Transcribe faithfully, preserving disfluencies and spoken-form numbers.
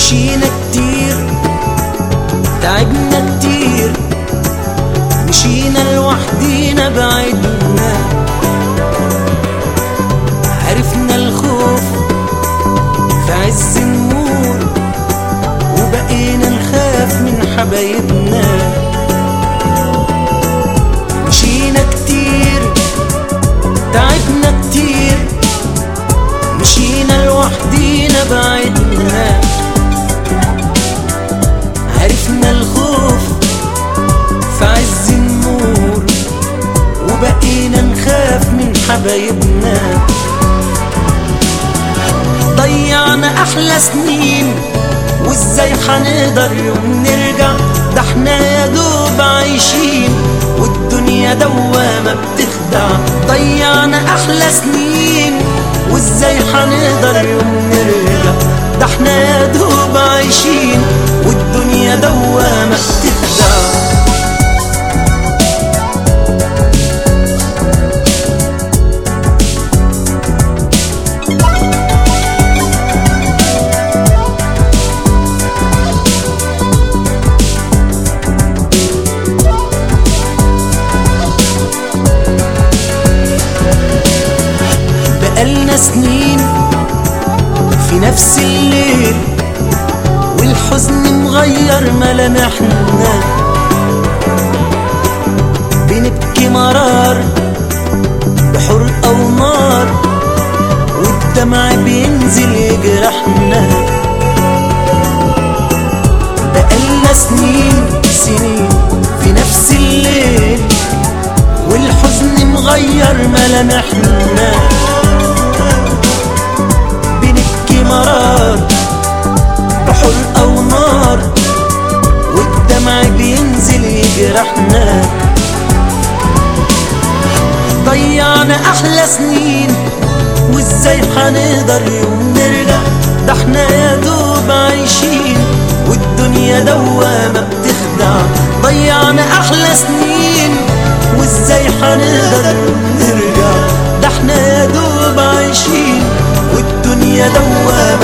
مشينا كتير تعبنا كتير، مشينا لوحدينا بعدنا، عرفنا الخوف في عز النور، وبقينا نخاف من حبايبنا. مشينا كتير تعبنا كتير، مشينا لوحدينا بعدنا، عرفنا الخوف في عز النور، وبقينا نخاف من حبايبنا. ضيعنا احلى سنين وازاي حنقدر يوم نرجع، ده احنا يا دوب عايشين والدنيا دوامة بتخدع. ضيعنا احلى سنين وازاي حنقدر يوم نرجع، ده احنا يا دوب عايشين والدنيا دوامة بتخدع. بقالنا سنين في نفس الليل، والحزن مغير ملامحنا، بنبكي مرار بحرقة ونار، والدمع بينزل يجرحنا. بقالنا سنين سنين في نفس الليل، والحزن مغير ملامحنا، بنبكي مرار بحرقة ونار، والدمع بينزل يجرحنا. ضيعنا احلى سنين وازاي حنقدر يوم نرجع، ده احنا يا دوب عايشين والدنيا دوامة بتخدع. ضيعنا احلى سنين وازاي حنقدر يوم نرجع، ده احنا يا دوب عايشين والدنيا دوامة